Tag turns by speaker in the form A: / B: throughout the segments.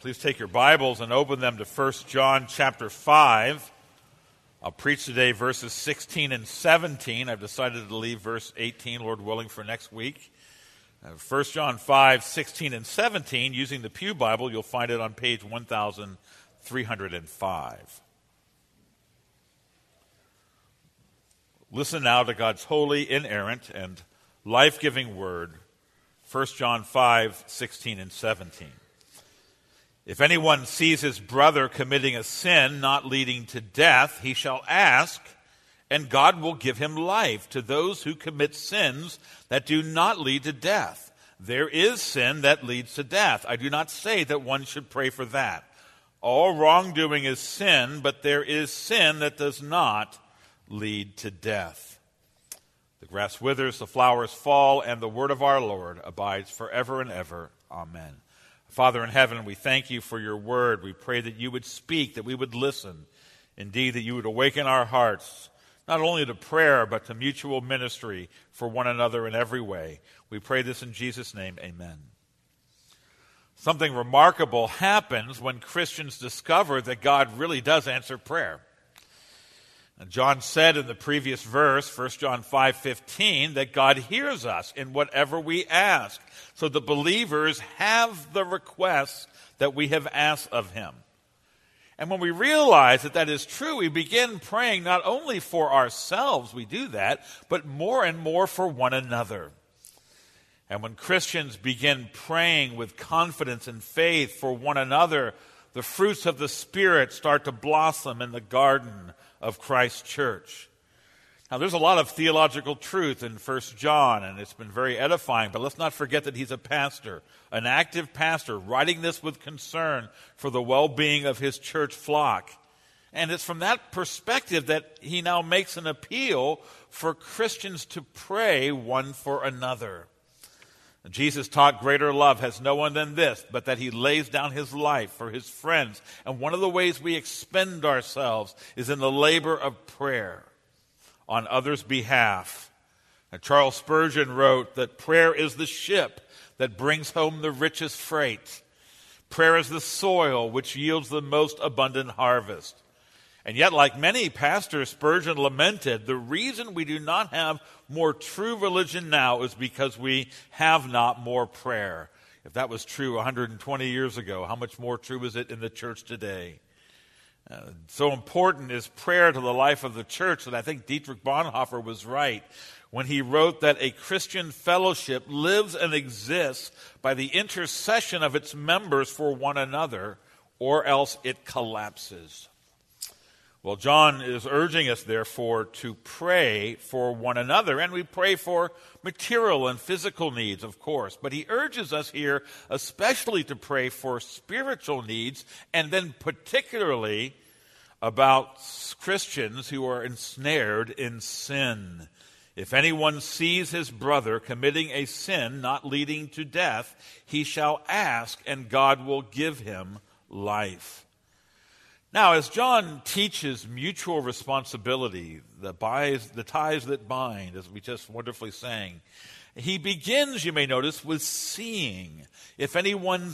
A: Please take your Bibles and open them to 1 John chapter 5. I'll preach today verses 16 and 17. I've decided to leave verse 18, Lord willing, for next week. 1 John 5, 16 and 17, using the Pew Bible, you'll find it on page 1305. Listen now to God's holy, inerrant, and life-giving word, 1 John 5, 16 and 17. If anyone sees his brother committing a sin not leading to death, he shall ask, and God will give him life to those who commit sins that do not lead to death. There is sin that leads to death. I do not say that one should pray for that. All wrongdoing is sin, but there is sin that does not lead to death. The grass withers, the flowers fall, and the word of our Lord abides forever and ever. Amen. Father in heaven, we thank you for your word. We pray that you would speak, that we would listen. Indeed, that you would awaken our hearts, not only to prayer, but to mutual ministry for one another in every way. We pray this in Jesus' name, amen. Something remarkable happens when Christians discover that God really does answer prayer. And John said in the previous verse, 1 John 5:15, that God hears us in whatever we ask. So the believers have the requests that we have asked of him. And when we realize that that is true, we begin praying not only for ourselves, we do that, but more and more for one another. And when Christians begin praying with confidence and faith for one another, the fruits of the Spirit start to blossom in the garden of Christ's church. Now, there's a lot of theological truth in 1 John, and it's been very edifying, but let's not forget that he's a pastor, an active pastor, writing this with concern for the well-being of his church flock. And it's from that perspective that he now makes an appeal for Christians to pray one for another. Jesus taught greater love has no one than this, but that he lays down his life for his friends. And one of the ways we expend ourselves is in the labor of prayer on others' behalf. And Charles Spurgeon wrote that prayer is the ship that brings home the richest freight. Prayer is the soil which yields the most abundant harvest. And yet, like many pastors, Spurgeon lamented, the reason we do not have more true religion now is because we have not more prayer. If that was true 120 years ago, how much more true is it in the church today? So important is prayer to the life of the church that I think Dietrich Bonhoeffer was right when he wrote that a Christian fellowship lives and exists by the intercession of its members for one another, or else it collapses. Well, John is urging us, therefore, to pray for one another, and we pray for material and physical needs, of course. But he urges us here especially to pray for spiritual needs, and then particularly about Christians who are ensnared in sin. If anyone sees his brother committing a sin not leading to death, he shall ask, and God will give him life. Now, as John teaches mutual responsibility, the ties that bind, as we just wonderfully sang, he begins, you may notice, with seeing. If anyone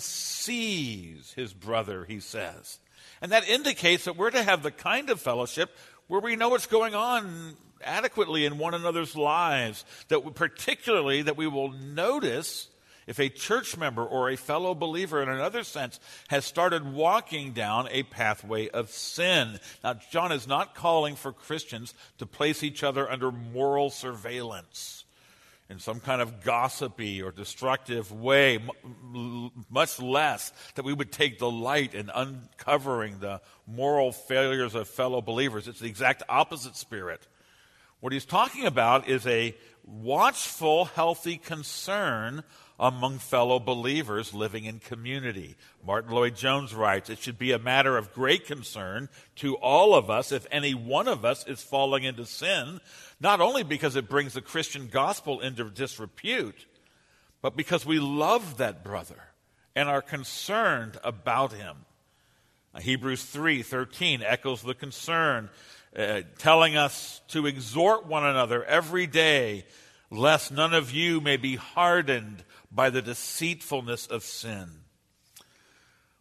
A: sees his brother, he says. And that indicates that we're to have the kind of fellowship where we know what's going on adequately in one another's lives, particularly that we will notice if a church member or a fellow believer, in another sense, has started walking down a pathway of sin. Now, John is not calling for Christians to place each other under moral surveillance in some kind of gossipy or destructive way, much less that we would take delight in uncovering the moral failures of fellow believers. It's the exact opposite spirit. What he's talking about is a watchful, healthy concern among fellow believers living in community. Martin Lloyd-Jones writes, it should be a matter of great concern to all of us if any one of us is falling into sin, not only because it brings the Christian gospel into disrepute, but because we love that brother and are concerned about him. Hebrews 3:13 echoes the concern, telling us to exhort one another every day, lest none of you may be hardened by the deceitfulness of sin.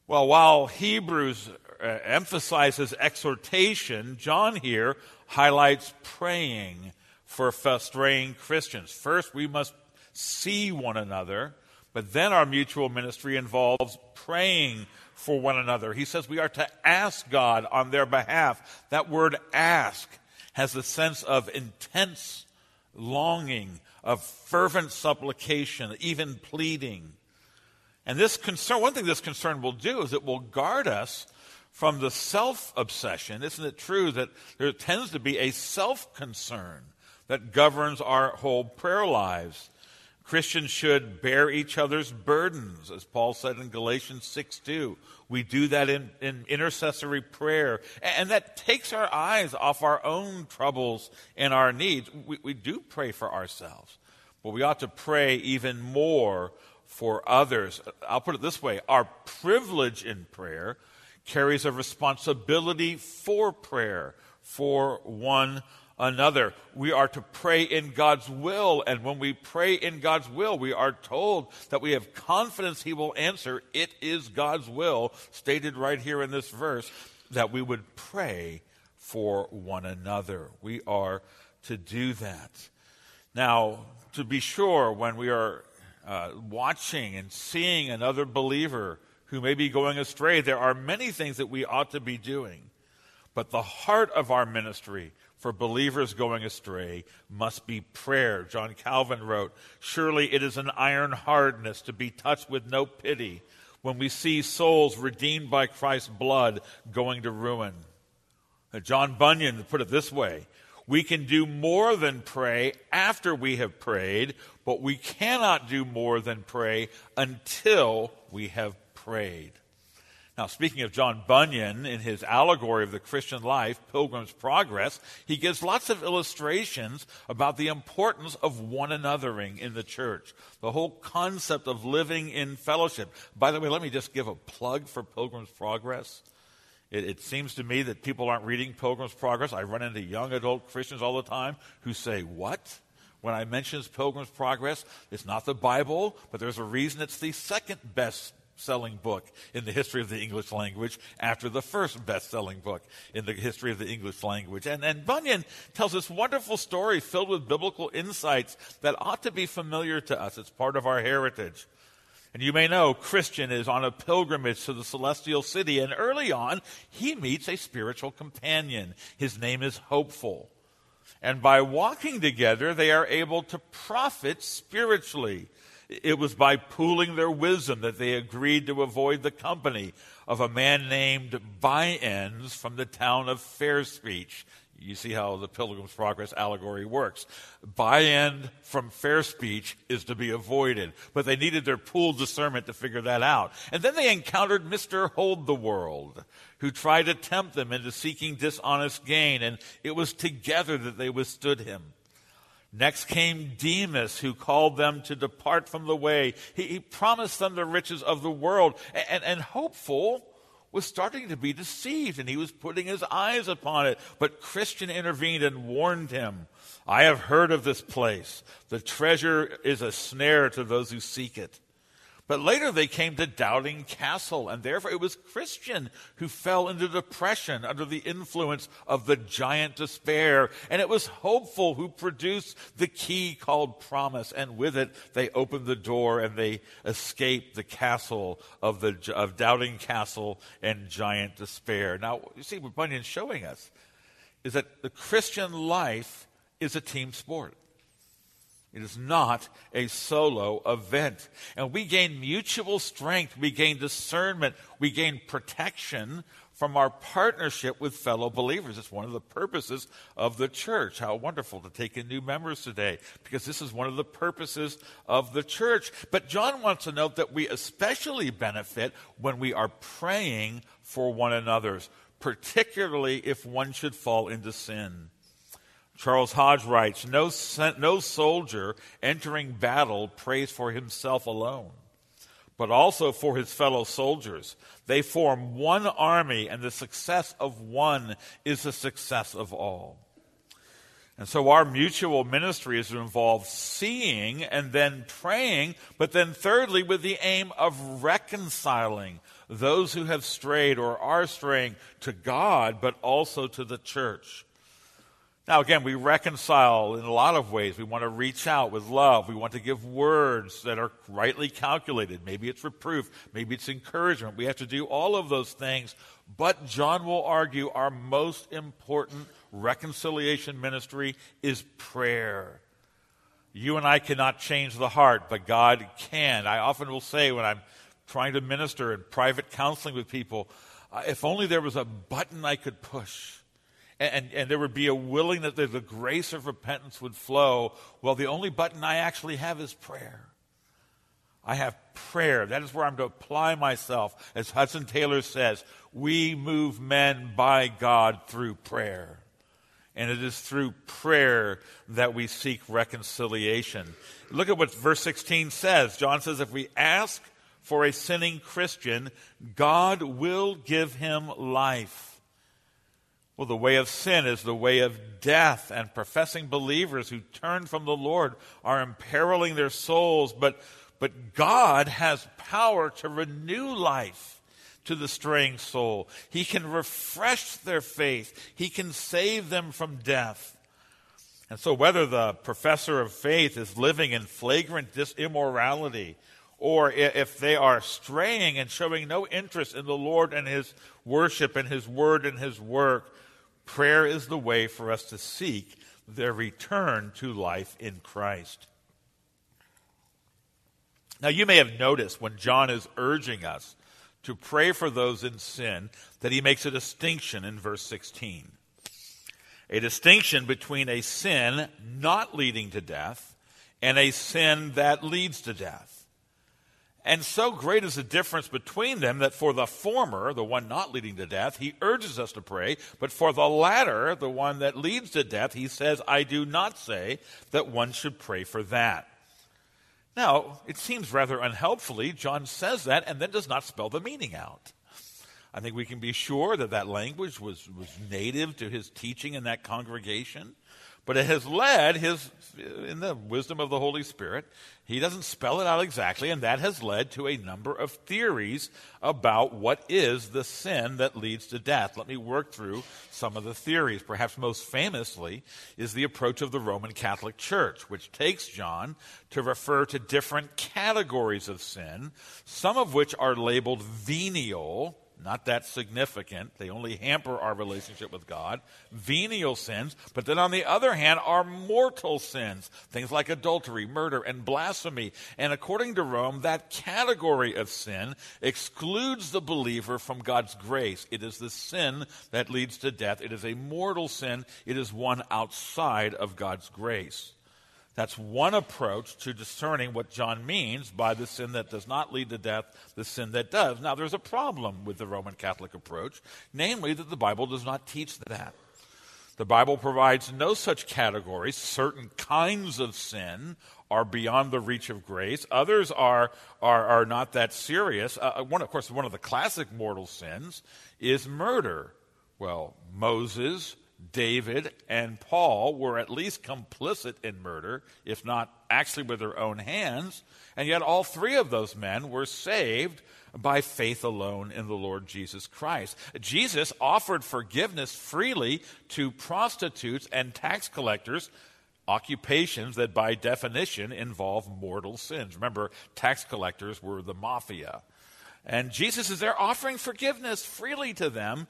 A: Well, while Hebrews emphasizes exhortation, John here highlights praying for straying Christians. First, we must see one another, but then our mutual ministry involves praying for one another. He says we are to ask God on their behalf. That word ask has a sense of intense longing, of fervent supplication, even pleading. And this concern, one thing this concern will do is it will guard us from the self-obsession. Isn't it true that there tends to be a self-concern that governs our whole prayer lives? Christians should bear each other's burdens, as Paul said in Galatians 6:2. We do that in intercessory prayer. And that takes our eyes off our own troubles and our needs. We do pray for ourselves, but we ought to pray even more for others. I'll put it this way. Our privilege in prayer carries a responsibility for prayer for one another. We are to pray in God's will, and when we pray in God's will, we are told that we have confidence He will answer. It is God's will, stated right here in this verse, that we would pray for one another. We are to do that. Now, to be sure, when we are watching and seeing another believer who may be going astray, there are many things that we ought to be doing. But the heart of our ministry for believers going astray must be prayer. John Calvin wrote, "Surely it is an iron hardness to be touched with no pity when we see souls redeemed by Christ's blood going to ruin." John Bunyan put it this way: we can do more than pray after we have prayed, but we cannot do more than pray until we have prayed. Now, speaking of John Bunyan, in his allegory of the Christian life, Pilgrim's Progress, he gives lots of illustrations about the importance of one anothering in the church, the whole concept of living in fellowship. By the way, let me just give a plug for Pilgrim's Progress. It seems to me that people aren't reading Pilgrim's Progress. I run into young adult Christians all the time who say, "What?" When I mention Pilgrim's Progress, it's not the Bible, but there's a reason it's the second best-selling book in the history of the English language after the first best-selling book in the history of the English language. And Bunyan tells this wonderful story filled with biblical insights that ought to be familiar to us. It's part of our heritage. And you may know Christian is on a pilgrimage to the celestial city, and early on, he meets a spiritual companion. His name is Hopeful. And by walking together, they are able to profit spiritually. It was by pooling their wisdom that they agreed to avoid the company of a man named By-ends from the town of Fair Speech. You see how the Pilgrim's Progress allegory works. By-end from Fair Speech is to be avoided, but they needed their pooled discernment to figure that out. And then they encountered Mr. Hold the World, who tried to tempt them into seeking dishonest gain, and it was together that they withstood him. Next came Demas, who called them to depart from the way. He promised them the riches of the world, and Hopeful was starting to be deceived, and he was putting his eyes upon it. But Christian intervened and warned him, "I have heard of this place. The treasure is a snare to those who seek it." But later they came to Doubting Castle, and therefore it was Christian who fell into depression under the influence of the giant despair. And it was Hopeful who produced the key called promise, and with it they opened the door and they escaped the castle of Doubting Castle and giant despair. Now, you see what Bunyan's showing us is that the Christian life is a team sport. It is not a solo event. And we gain mutual strength, we gain discernment, we gain protection from our partnership with fellow believers. It's one of the purposes of the church. How wonderful to take in new members today, because this is one of the purposes of the church. But John wants to note that we especially benefit when we are praying for one another, particularly if one should fall into sin. Charles Hodge writes, no soldier entering battle prays for himself alone, but also for his fellow soldiers. They form one army, and the success of one is the success of all. And so our mutual ministry is to involve seeing and then praying, but then thirdly, with the aim of reconciling those who have strayed or are straying to God, but also to the church. Now, again, we reconcile in a lot of ways. We want to reach out with love. We want to give words that are rightly calculated. Maybe it's reproof. Maybe it's encouragement. We have to do all of those things. But John will argue our most important reconciliation ministry is prayer. You and I cannot change the heart, but God can. I often will say when I'm trying to minister in private counseling with people, if only there was a button I could push. And there would be a willingness that the grace of repentance would flow. Well, the only button I actually have is prayer. I have prayer. That is where I'm to apply myself. As Hudson Taylor says, we move men by God through prayer. And it is through prayer that we seek reconciliation. Look at what verse 16 says. John says, if we ask for a sinning Christian, God will give him life. Well, the way of sin is the way of death, and professing believers who turn from the Lord are imperiling their souls. But God has power to renew life to the straying soul. He can refresh their faith. He can save them from death. And so whether the professor of faith is living in flagrant immorality, or if they are straying and showing no interest in the Lord and his worship and his word and his work, prayer is the way for us to seek their return to life in Christ. Now, you may have noticed when John is urging us to pray for those in sin that he makes a distinction in verse 16. A distinction between a sin not leading to death and a sin that leads to death. And so great is the difference between them that for the former, the one not leading to death, he urges us to pray. But for the latter, the one that leads to death, he says, I do not say that one should pray for that. Now, it seems rather unhelpfully, John says that and then does not spell the meaning out. I think we can be sure that that language was native to his teaching in that congregation. But it has led in the wisdom of the Holy Spirit, he doesn't spell it out exactly, and that has led to a number of theories about what is the sin that leads to death. Let me work through some of the theories. Perhaps most famously is the approach of the Roman Catholic Church, which takes John to refer to different categories of sin, some of which are labeled venial, not that significant. They only hamper our relationship with God. Venial sins. But then on the other hand are mortal sins. Things like adultery, murder, and blasphemy. And according to Rome, that category of sin excludes the believer from God's grace. It is the sin that leads to death. It is a mortal sin. It is one outside of God's grace. That's one approach to discerning what John means by the sin that does not lead to death, the sin that does. Now, there's a problem with the Roman Catholic approach, namely that the Bible does not teach that. The Bible provides no such categories. Certain kinds of sin are beyond the reach of grace. Others are not that serious. One of the classic mortal sins is murder. Well, Moses, David, and Paul were at least complicit in murder, if not actually with their own hands, and yet all three of those men were saved by faith alone in the Lord Jesus Christ. Jesus offered forgiveness freely to prostitutes and tax collectors, occupations that by definition involve mortal sins. Remember, tax collectors were the mafia. And Jesus is there offering forgiveness freely to them.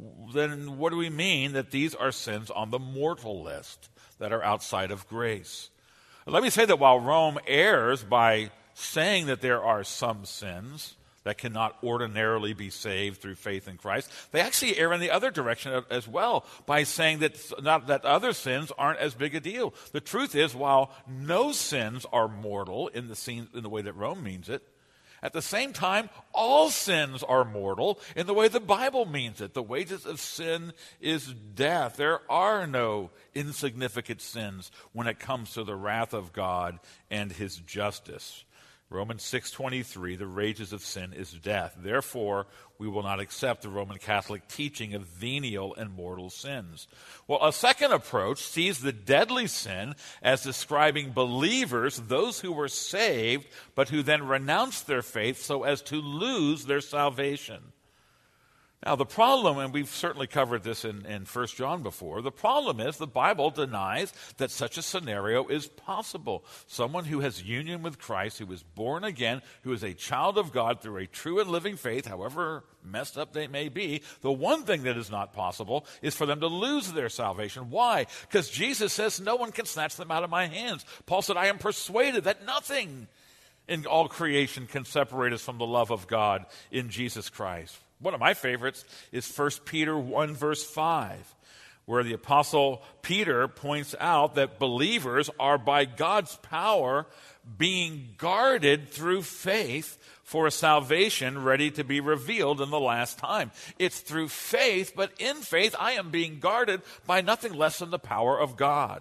A: Then what do we mean that these are sins on the mortal list that are outside of grace? Let me say that while Rome errs by saying that there are some sins that cannot ordinarily be saved through faith in Christ, they actually err in the other direction as well by saying that other sins aren't as big a deal. The truth is, while no sins are mortal in the way that Rome means it, at the same time, all sins are mortal in the way the Bible means it. The wages of sin is death. There are no insignificant sins when it comes to the wrath of God and his justice. Romans 6:23, the wages of sin is death. Therefore, we will not accept the Roman Catholic teaching of venial and mortal sins. Well, a second approach sees the deadly sin as describing believers, those who were saved, but who then renounced their faith so as to lose their salvation. Now, the problem, and we've certainly covered this in 1 John before, the problem is the Bible denies that such a scenario is possible. Someone who has union with Christ, who is born again, who is a child of God through a true and living faith, however messed up they may be, the one thing that is not possible is for them to lose their salvation. Why? Because Jesus says, no one can snatch them out of my hands. Paul said, I am persuaded that nothing in all creation can separate us from the love of God in Jesus Christ. One of my favorites is 1 Peter 1, verse 5, where the Apostle Peter points out that believers are by God's power being guarded through faith for a salvation ready to be revealed in the last time. It's through faith, but in faith I am being guarded by nothing less than the power of God.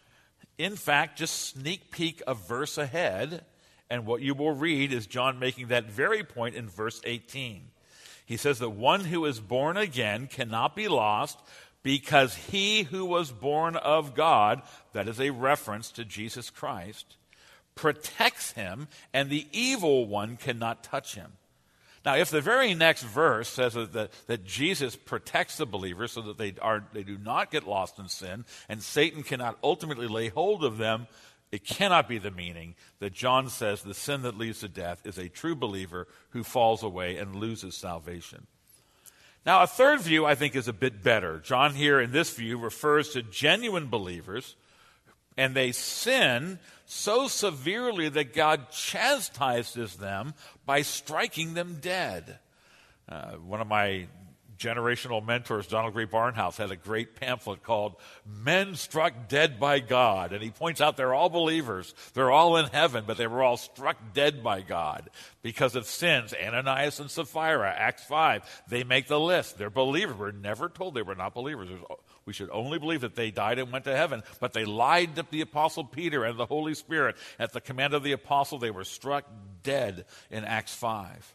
A: In fact, just sneak peek a verse ahead, and what you will read is John making that very point in verse 18. He says that one who is born again cannot be lost because he who was born of God, that is a reference to Jesus Christ, protects him, and the evil one cannot touch him. Now, if the very next verse says that Jesus protects the believers so that they do not get lost in sin, and Satan cannot ultimately lay hold of them, it cannot be the meaning that John says the sin that leads to death is a true believer who falls away and loses salvation. Now, a third view, I think, is a bit better. John here in this view refers to genuine believers, and they sin so severely that God chastises them by striking them dead. One of my generational mentors, Donald Gray Barnhouse, had a great pamphlet called Men Struck Dead by God. And he points out they're all believers. They're all in heaven, but they were all struck dead by God because of sins. Ananias and Sapphira, Acts 5, they make the list. They're believers. We're never told they were not believers. We should only believe that they died and went to heaven. But they lied to the Apostle Peter and the Holy Spirit. At the command of the Apostle, they were struck dead in Acts 5.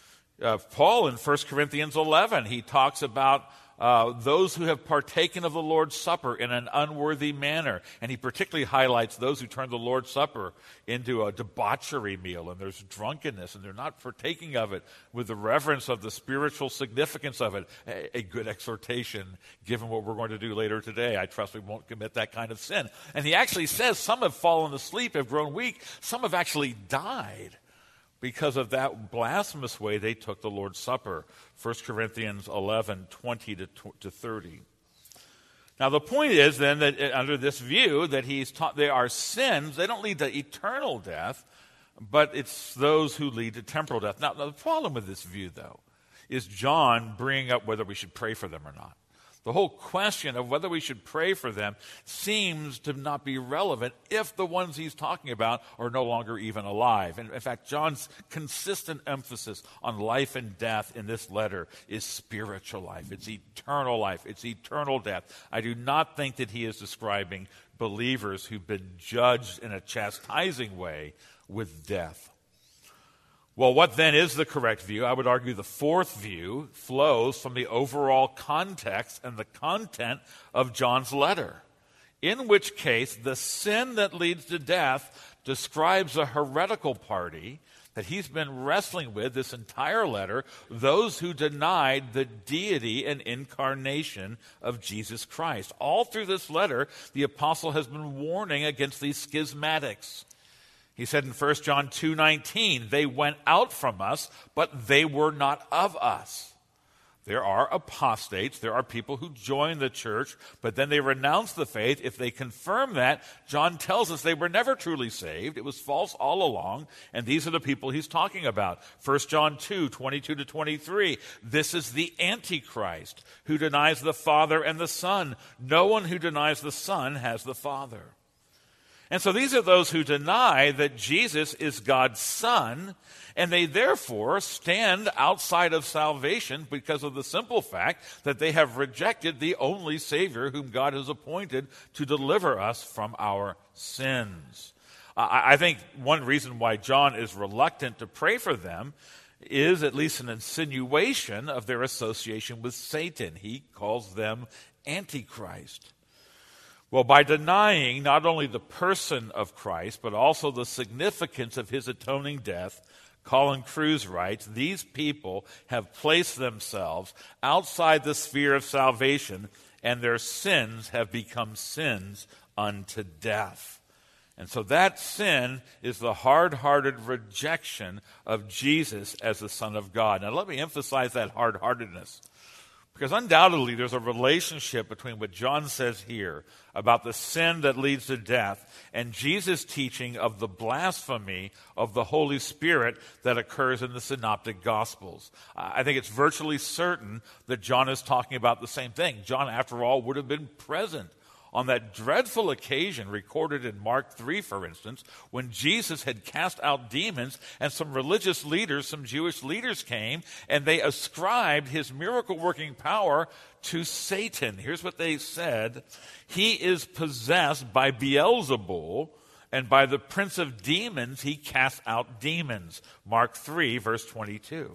A: Paul in 1 Corinthians 11, he talks about those who have partaken of the Lord's Supper in an unworthy manner. And he particularly highlights those who turn the Lord's Supper into a debauchery meal, and there's drunkenness, and they're not partaking of it with the reverence of the spiritual significance of it. A good exhortation, given what we're going to do later today. I trust we won't commit that kind of sin. And he actually says some have fallen asleep, have grown weak, some have actually died because of that blasphemous way they took the Lord's Supper. 1 Corinthians 11, 20 to 30. Now, the point is then that under this view that he's taught they are sins, they don't lead to eternal death, but it's those who lead to temporal death. Now, the problem with this view, though, is John bringing up whether we should pray for them or not. The whole question of whether we should pray for them seems to not be relevant if the ones he's talking about are no longer even alive. And in fact, John's consistent emphasis on life and death in this letter is spiritual life. It's eternal life. It's eternal death. I do not think that he is describing believers who've been judged in a chastising way with death. Well, what then is the correct view? I would argue the fourth view flows from the overall context and the content of John's letter, in which case the sin that leads to death describes a heretical party that he's been wrestling with this entire letter, those who denied the deity and incarnation of Jesus Christ. All through this letter, the apostle has been warning against these schismatics. He said in 1 John 2:19, they went out from us, but they were not of us. There are apostates. There are people who join the church, but then they renounce the faith. If they confirm that, John tells us they were never truly saved. It was false all along, and these are the people he's talking about. 1 John 2:22 to 23, this is the Antichrist who denies the Father and the Son. No one who denies the Son has the Father. And so these are those who deny that Jesus is God's Son, and they therefore stand outside of salvation because of the simple fact that they have rejected the only Savior whom God has appointed to deliver us from our sins. I think one reason why John is reluctant to pray for them is at least an insinuation of their association with Satan. He calls them Antichrist. Well, by denying not only the person of Christ, but also the significance of his atoning death, Colin Kruse writes, these people have placed themselves outside the sphere of salvation, and their sins have become sins unto death. And so that sin is the hard-hearted rejection of Jesus as the Son of God. Now let me emphasize that hard-heartedness, because undoubtedly there's a relationship between what John says here about the sin that leads to death and Jesus' teaching of the blasphemy of the Holy Spirit that occurs in the Synoptic Gospels. I think it's virtually certain that John is talking about the same thing. John, after all, would have been present on that dreadful occasion recorded in Mark 3, for instance, when Jesus had cast out demons and some religious leaders, some Jewish leaders came, and they ascribed his miracle-working power to Satan. Here's what they said: he is possessed by Beelzebul, and by the prince of demons he casts out demons. Mark 3, verse 22.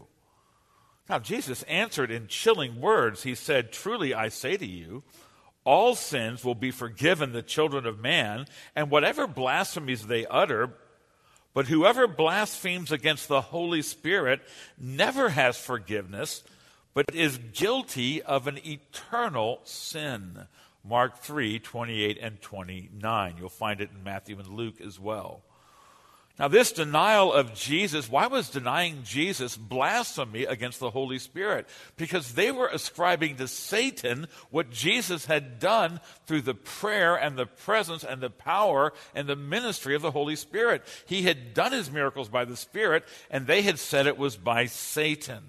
A: Now, Jesus answered in chilling words. He said, truly I say to you, all sins will be forgiven the children of man, and whatever blasphemies they utter, but whoever blasphemes against the Holy Spirit never has forgiveness, but is guilty of an eternal sin. Mark 3, 28 and 29. You'll find it in Matthew and Luke as well. Now, this denial of Jesus, why was denying Jesus blasphemy against the Holy Spirit? Because they were ascribing to Satan what Jesus had done through the prayer and the presence and the power and the ministry of the Holy Spirit. He had done his miracles by the Spirit, and they had said it was by Satan.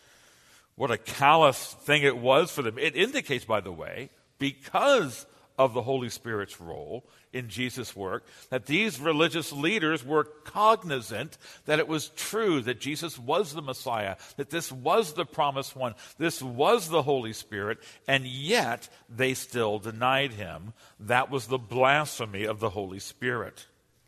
A: What a callous thing it was for them. It indicates, by the way, because of the Holy Spirit's role in Jesus' work, that these religious leaders were cognizant that it was true that Jesus was the Messiah, that this was the promised one, this was the Holy Spirit, and yet they still denied him. That was the blasphemy of the Holy Spirit.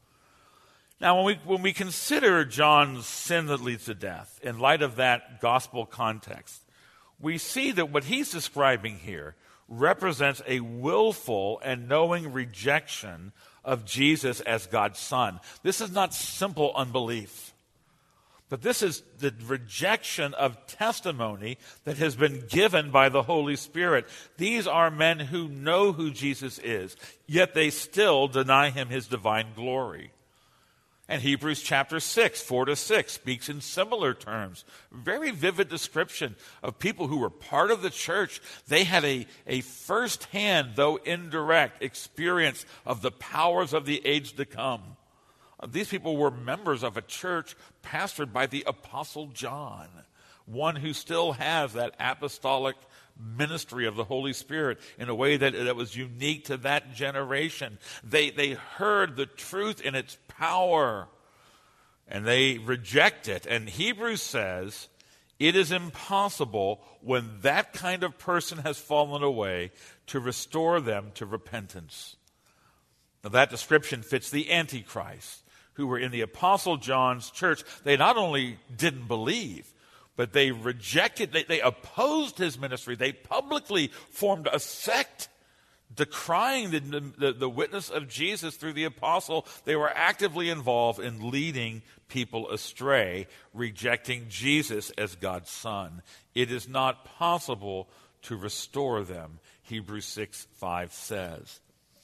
A: Now, when we consider John's sin that leads to death, in light of that gospel context, we see that what he's describing here represents a willful and knowing rejection of Jesus as God's Son. This is not simple unbelief, but this is the rejection of testimony that has been given by the Holy Spirit. These are men who know who Jesus is, yet they still deny him his divine glory. And Hebrews chapter 6, 4-6 speaks in similar terms. Very vivid description of people who were part of the church. They had a first-hand, though indirect, experience of the powers of the age to come. These people were members of a church pastored by the Apostle John, one who still has that apostolic ministry of the Holy Spirit in a way that was unique to that generation. They heard the truth in its power, and they reject it. And Hebrews says it is impossible when that kind of person has fallen away to restore them to repentance. Now, that description fits the Antichrist, who were in the Apostle John's church. They not only didn't believe, but they rejected, they opposed his ministry. They publicly formed a sect decrying the witness of Jesus through the apostle. They were actively involved in leading people astray, rejecting Jesus as God's Son. It is not possible to restore them, Hebrews 6:5 says.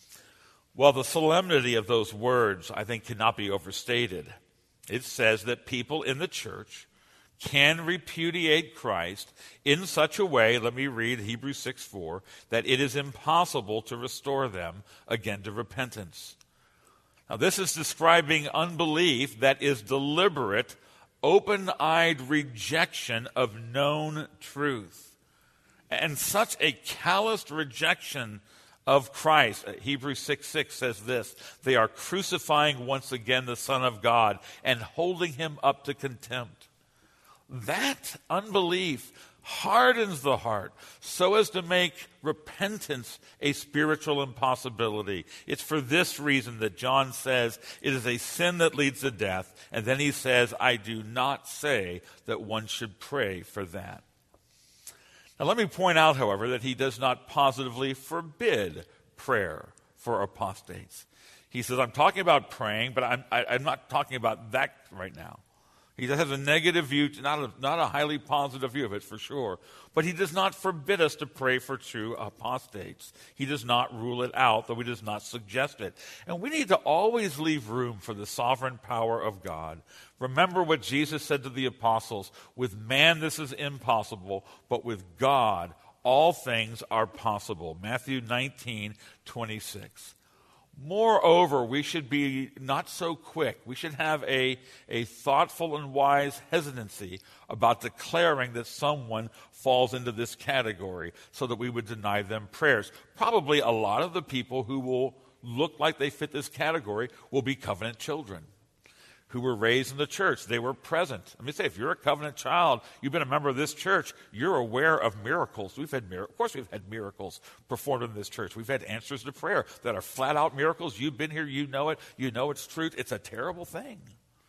A: Well, the solemnity of those words, I think, cannot be overstated. It says that people in the church can repudiate Christ in such a way, let me read Hebrews 6:4, that it is impossible to restore them again to repentance. Now, this is describing unbelief that is deliberate, open-eyed rejection of known truth. And such a calloused rejection of Christ, Hebrews 6:6 says this: they are crucifying once again the Son of God and holding him up to contempt. That unbelief hardens the heart so as to make repentance a spiritual impossibility. It's for this reason that John says it is a sin that leads to death, and then he says, I do not say that one should pray for that. Now let me point out, however, that he does not positively forbid prayer for apostates. He says, I'm talking about praying, but I'm not talking about that right now. He has a negative view, not a highly positive view of it for sure, but he does not forbid us to pray for true apostates. He does not rule it out, though he does not suggest it. And we need to always leave room for the sovereign power of God. Remember what Jesus said to the apostles, with man this is impossible, but with God all things are possible. Matthew 19:26. Moreover, we should be not so quick. We should have a thoughtful and wise hesitancy about declaring that someone falls into this category so that we would deny them prayers. Probably a lot of the people who will look like they fit this category will be covenant children who were raised in the church. They were present. Let me say, if you're a covenant child, you've been a member of this church, you're aware of miracles. Of course we've had miracles performed in this church. We've had answers to prayer that are flat-out miracles. You've been here, you know it. You know it's truth. It's a terrible thing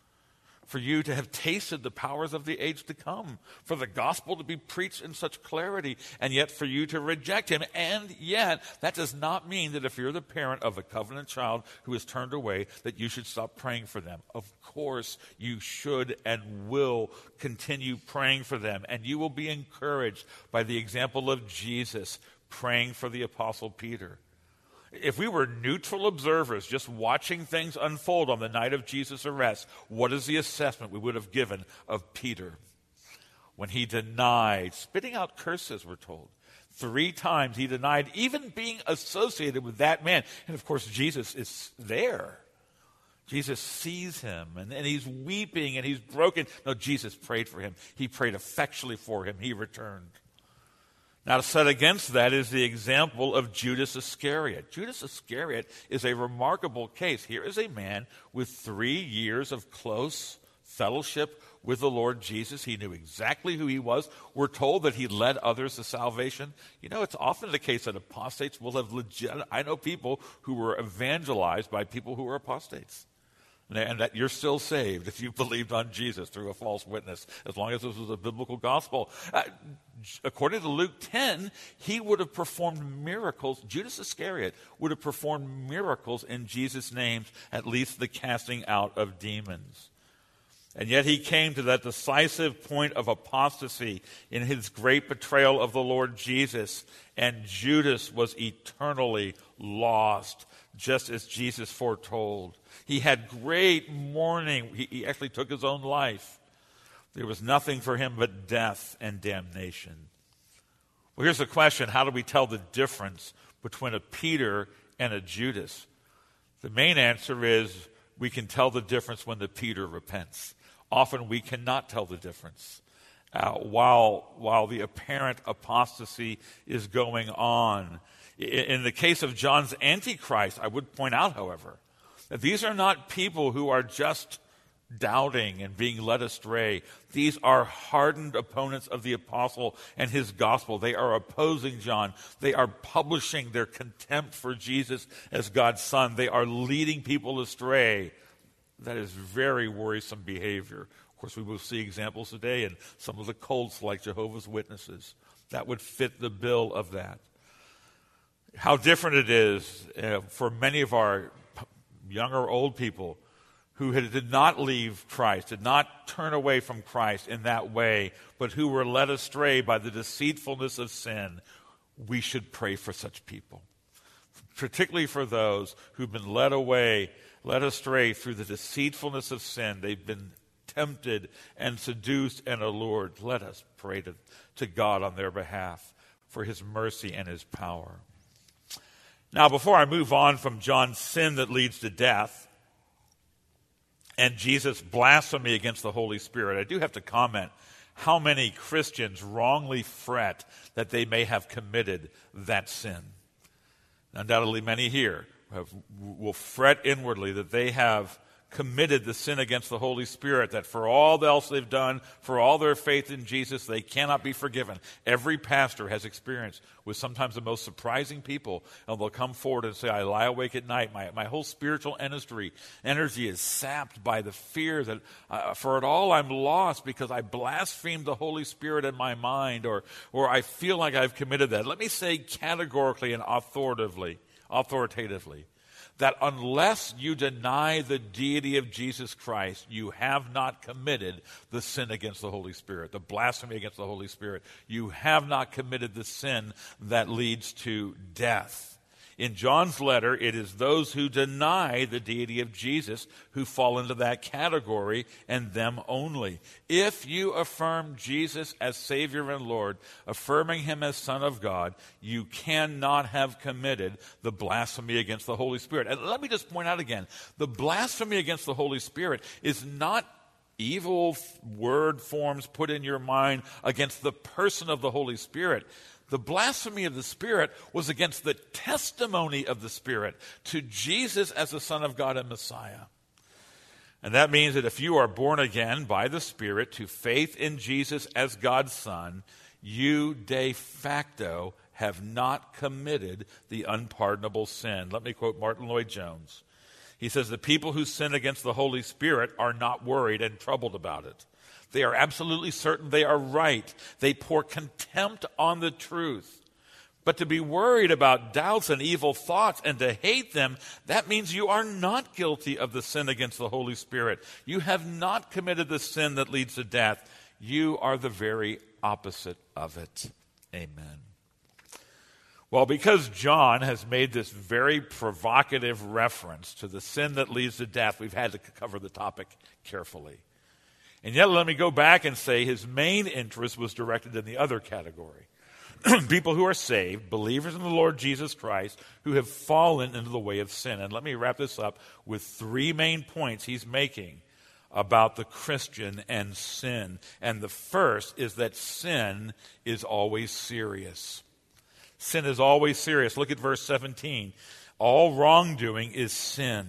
A: for you to have tasted the powers of the age to come, for the gospel to be preached in such clarity, and yet for you to reject him. And yet, that does not mean that if you're the parent of a covenant child who is turned away, that you should stop praying for them. Of course, you should and will continue praying for them, and you will be encouraged by the example of Jesus praying for the Apostle Peter. If we were neutral observers just watching things unfold on the night of Jesus' arrest, what is the assessment we would have given of Peter? When he denied, spitting out curses, we're told. 3 times he denied even being associated with that man. And of course, Jesus is there. Jesus sees him, and he's weeping, and he's broken. No, Jesus prayed for him. He prayed effectually for him. He returned. Now, set against that is the example of Judas Iscariot. Judas Iscariot is a remarkable case. Here is a man with 3 years of close fellowship with the Lord Jesus. He knew exactly who he was. We're told that he led others to salvation. You know, it's often the case that apostates will have I know people who were evangelized by people who were apostates. And that you're still saved if you believed on Jesus through a false witness, as long as this was a biblical gospel. According to Luke 10, he would have performed miracles. Judas Iscariot would have performed miracles in Jesus' name, at least the casting out of demons. And yet he came to that decisive point of apostasy in his great betrayal of the Lord Jesus, and Judas was eternally lost, just as Jesus foretold. He had great mourning. He actually took his own life. There was nothing for him but death and damnation. Well, here's the question. How do we tell the difference between a Peter and a Judas? The main answer is we can tell the difference when the Peter repents. Often we cannot tell the difference. While the apparent apostasy is going on. In the case of John's Antichrist, I would point out, however, that these are not people who are just doubting and being led astray. These are hardened opponents of the apostle and his gospel. They are opposing John. They are publishing their contempt for Jesus as God's Son. They are leading people astray. That is very worrisome behavior. Of course, we will see examples today in some of the cults like Jehovah's Witnesses. That would fit the bill of that. How different it is for many of our young or old people who did not leave Christ, did not turn away from Christ in that way, but who were led astray by the deceitfulness of sin. We should pray for such people, particularly for those who've been led astray through the deceitfulness of sin. They've been tempted and seduced and allured. Let us pray to God on their behalf for his mercy and his power. Now, before I move on from John's sin that leads to death and Jesus' blasphemy against the Holy Spirit, I do have to comment how many Christians wrongly fret that they may have committed that sin. Undoubtedly, many here will fret inwardly that they have committed the sin against the Holy Spirit, that for all else they've done, for all their faith in Jesus, they cannot be forgiven. Every pastor has experience with sometimes the most surprising people, and they'll come forward and say, I lie awake at night. My whole spiritual energy is sapped by the fear that for it all I'm lost because I blasphemed the Holy Spirit in my mind, or I feel like I've committed that. Let me say categorically and authoritatively, that unless you deny the deity of Jesus Christ, you have not committed the sin against the Holy Spirit, the blasphemy against the Holy Spirit. You have not committed the sin that leads to death. In John's letter, it is those who deny the deity of Jesus who fall into that category, and them only. If you affirm Jesus as Savior and Lord, affirming him as Son of God, you cannot have committed the blasphemy against the Holy Spirit. And let me just point out again, the blasphemy against the Holy Spirit is not evil word forms put in your mind against the person of the Holy Spirit. The blasphemy of the Spirit was against the testimony of the Spirit to Jesus as the Son of God and Messiah. And that means that if you are born again by the Spirit to faith in Jesus as God's Son, you de facto have not committed the unpardonable sin. Let me quote Martin Lloyd-Jones. He says, the people who sin against the Holy Spirit are not worried and troubled about it. They are absolutely certain they are right. They pour contempt on the truth. But to be worried about doubts and evil thoughts and to hate them, that means you are not guilty of the sin against the Holy Spirit. You have not committed the sin that leads to death. You are the very opposite of it. Amen. Well, because John has made this very provocative reference to the sin that leads to death, we've had to cover the topic carefully. And yet, let me go back and say his main interest was directed in the other category. People who are saved, believers in the Lord Jesus Christ, who have fallen into the way of sin. And let me wrap this up with three main points he's making about the Christian and sin. And the first is that sin is always serious. Sin is always serious. Look at verse 17. All wrongdoing is sin.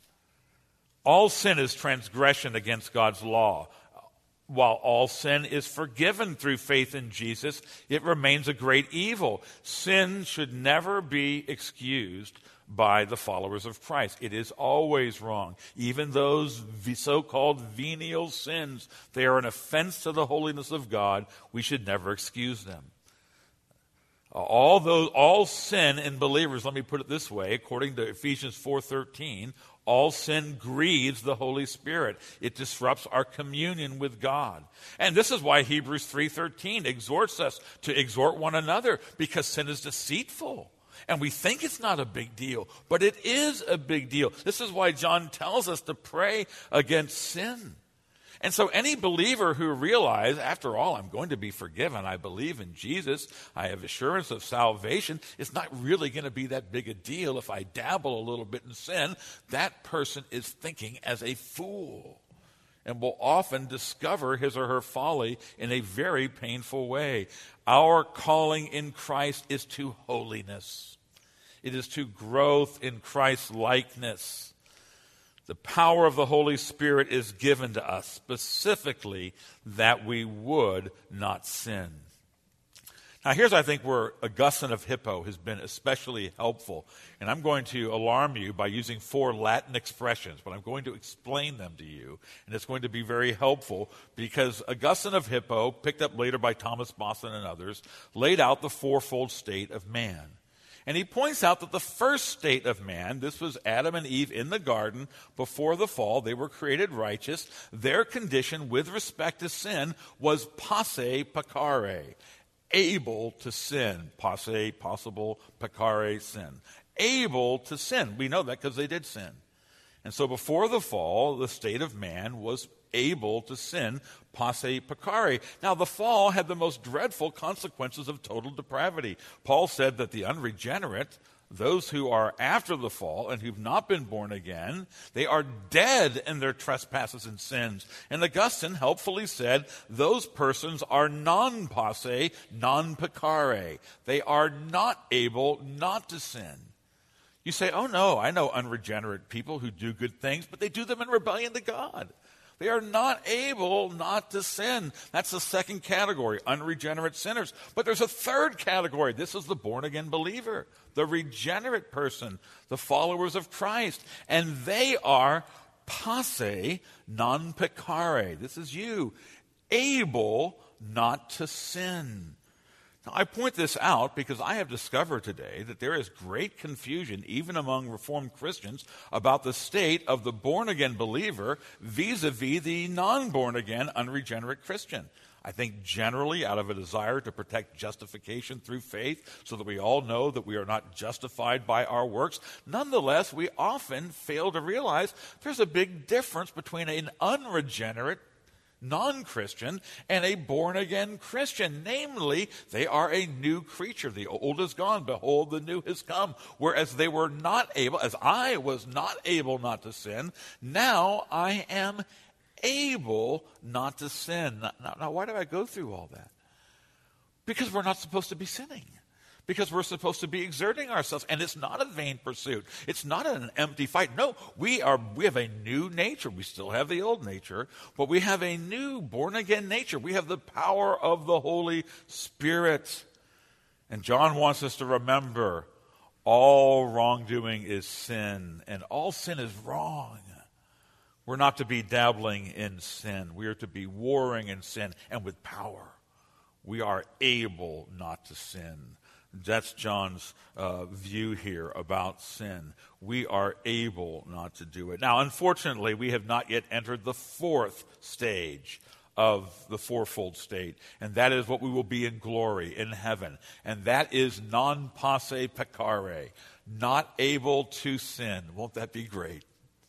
A: All sin is transgression against God's law. While all sin is forgiven through faith in Jesus, it remains a great evil. Sin should never be excused by the followers of Christ. It is always wrong. Even those so-called venial sins, they are an offense to the holiness of God. We should never excuse them. All sin in believers, let me put it this way, according to Ephesians 4:13, all sin grieves the Holy Spirit. It disrupts our communion with God. And this is why Hebrews 3:13 exhorts us to exhort one another, because sin is deceitful. And we think it's not a big deal, but it is a big deal. This is why John tells us to pray against sin. And so any believer who realizes, after all, I'm going to be forgiven, I believe in Jesus, I have assurance of salvation, it's not really going to be that big a deal if I dabble a little bit in sin, that person is thinking as a fool and will often discover his or her folly in a very painful way. Our calling in Christ is to holiness. It is to growth in Christ's likeness. The power of the Holy Spirit is given to us specifically that we would not sin. Now here's, I think, where Augustine of Hippo has been especially helpful. And I'm going to alarm you by using 4 Latin expressions, but I'm going to explain them to you. And it's going to be very helpful because Augustine of Hippo, picked up later by Thomas Boston and others, laid out the fourfold state of man. And he points out that the first state of man, this was Adam and Eve in the garden before the fall. They were created righteous. Their condition with respect to sin was posse peccare, able to sin. Posse, possible, peccare, sin. Able to sin. We know that because they did sin. And so before the fall, the state of man was able to sin, posse peccare. Now, the fall had the most dreadful consequences of total depravity. Paul said that the unregenerate, those who are after the fall and who've not been born again, they are dead in their trespasses and sins. And Augustine helpfully said those persons are non-posse, non-peccare. They are not able not to sin. You say, oh no, I know unregenerate people who do good things, but they do them in rebellion to God. They are not able not to sin. That's the second category, unregenerate sinners. But there's a third category. This is the born-again believer, the regenerate person, the followers of Christ. And they are posse non peccare. This is you, able not to sin. Now, I point this out because I have discovered today that there is great confusion, even among Reformed Christians, about the state of the born-again believer vis-a-vis the non-born-again, unregenerate Christian. I think generally out of a desire to protect justification through faith so that we all know that we are not justified by our works. Nonetheless, we often fail to realize there's a big difference between an unregenerate non-Christian and a born-again Christian. Namely, they are a new creature. The old is gone. Behold, the new has come. Whereas they were not able, as I was not able not to sin, now I am able not to sin. Now, why do I go through all that? Because we're not supposed to be sinning. Because we're supposed to be exerting ourselves. And it's not a vain pursuit. It's not an empty fight. No, we have a new nature. We still have the old nature, but we have a new born-again nature. We have the power of the Holy Spirit. And John wants us to remember all wrongdoing is sin, and all sin is wrong. We're not to be dabbling in sin. We are to be warring in sin, and with power. We are able not to sin. That's John's view here about sin. We are able not to do it. Now, unfortunately, we have not yet entered the fourth stage of the fourfold state, and that is what we will be in glory, in heaven. And that is non posse peccare, not able to sin. Won't that be great?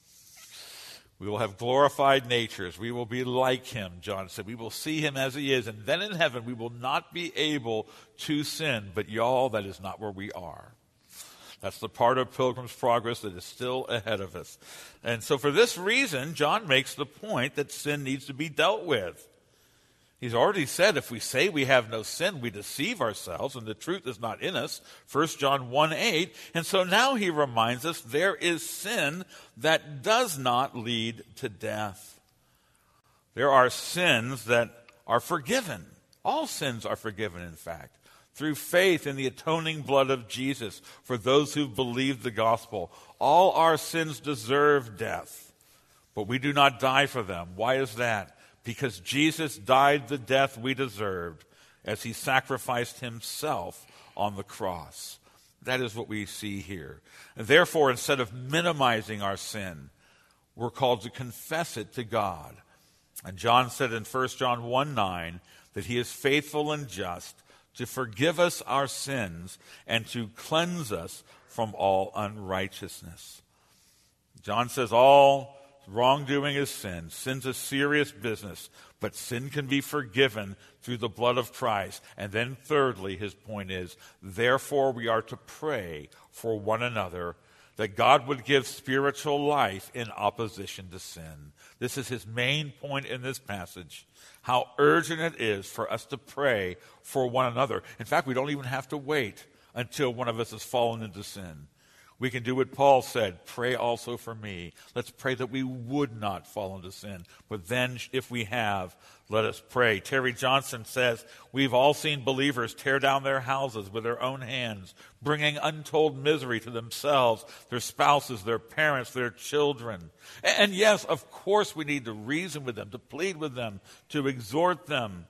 A: We will have glorified natures. We will be like him, John said. We will see him as he is. And then in heaven, we will not be able to sin. But y'all, that is not where we are. That's the part of Pilgrim's Progress that is still ahead of us. And so for this reason, John makes the point that sin needs to be dealt with. He's already said if we say we have no sin, we deceive ourselves and the truth is not in us. 1 John 1:8. And so now he reminds us there is sin that does not lead to death. There are sins that are forgiven. All sins are forgiven, in fact, through faith in the atoning blood of Jesus for those who believe the gospel. All our sins deserve death, but we do not die for them. Why is that? Because Jesus died the death we deserved as he sacrificed himself on the cross. That is what we see here. And therefore, instead of minimizing our sin, we're called to confess it to God. And John said in 1 John 1:9 that he is faithful and just to forgive us our sins and to cleanse us from all unrighteousness. John says all wrongdoing is sin. Sin's a serious business, but sin can be forgiven through the blood of Christ. And then thirdly, his point is, therefore we are to pray for one another that God would give spiritual life in opposition to sin. This is his main point in this passage, how urgent it is for us to pray for one another. In fact, we don't even have to wait until one of us has fallen into sin. We can do what Paul said, pray also for me. Let's pray that we would not fall into sin. But then, if we have, let us pray. Terry Johnson says, we've all seen believers tear down their houses with their own hands, bringing untold misery to themselves, their spouses, their parents, their children. And yes, of course we need to reason with them, to plead with them, to exhort them.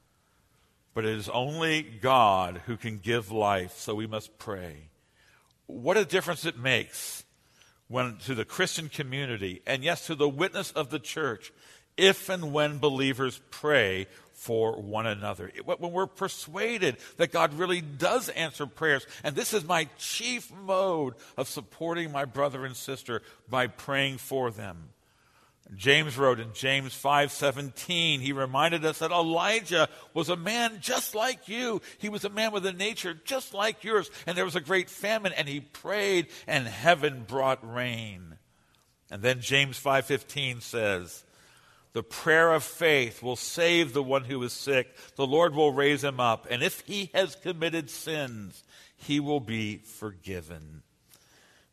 A: But it is only God who can give life, so we must pray. What a difference it makes when to the Christian community, and yes, to the witness of the church, if and when believers pray for one another. When we're persuaded that God really does answer prayers, and this is my chief mode of supporting my brother and sister by praying for them. James wrote in James 5:17, he reminded us that Elijah was a man just like you. He was a man with a nature just like yours. And there was a great famine, and he prayed, and heaven brought rain. And then James 5:15 says, the prayer of faith will save the one who is sick. The Lord will raise him up. And if he has committed sins, he will be forgiven.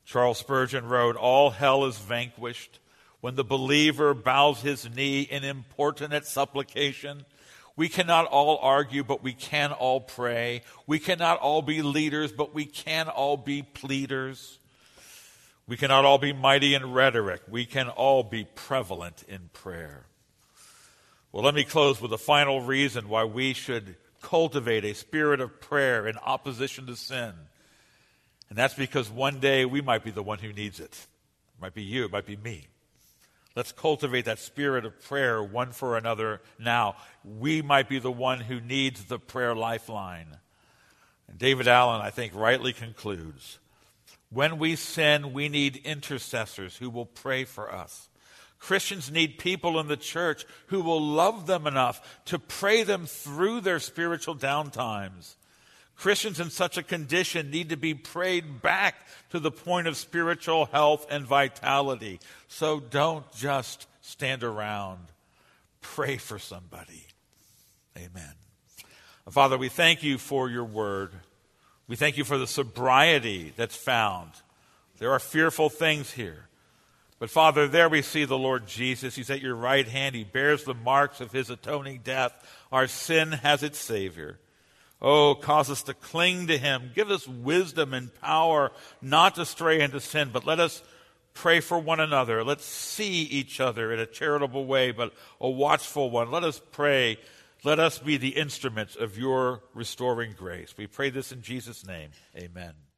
A: Charles Spurgeon wrote, "All hell is vanquished when the believer bows his knee in importunate supplication. We cannot all argue, but we can all pray. We cannot all be leaders, but we can all be pleaders. We cannot all be mighty in rhetoric. We can all be prevalent in prayer." Well, let me close with a final reason why we should cultivate a spirit of prayer in opposition to sin. And that's because one day we might be the one who needs it. It might be you, it might be me. Let's cultivate that spirit of prayer one for another now. We might be the one who needs the prayer lifeline. And David Allen, I think, rightly concludes, when we sin, we need intercessors who will pray for us. Christians need people in the church who will love them enough to pray them through their spiritual downtimes. Christians in such a condition need to be prayed back to the point of spiritual health and vitality. So don't just stand around. Pray for somebody. Amen. Father, we thank you for your word. We thank you for the sobriety that's found. There are fearful things here. But Father, there we see the Lord Jesus. He's at your right hand. He bears the marks of his atoning death. Our sin has its Savior. Oh, cause us to cling to him. Give us wisdom and power not to stray into sin, but let us pray for one another. Let's see each other in a charitable way, but a watchful one. Let us pray. Let us be the instruments of your restoring grace. We pray this in Jesus' name. Amen.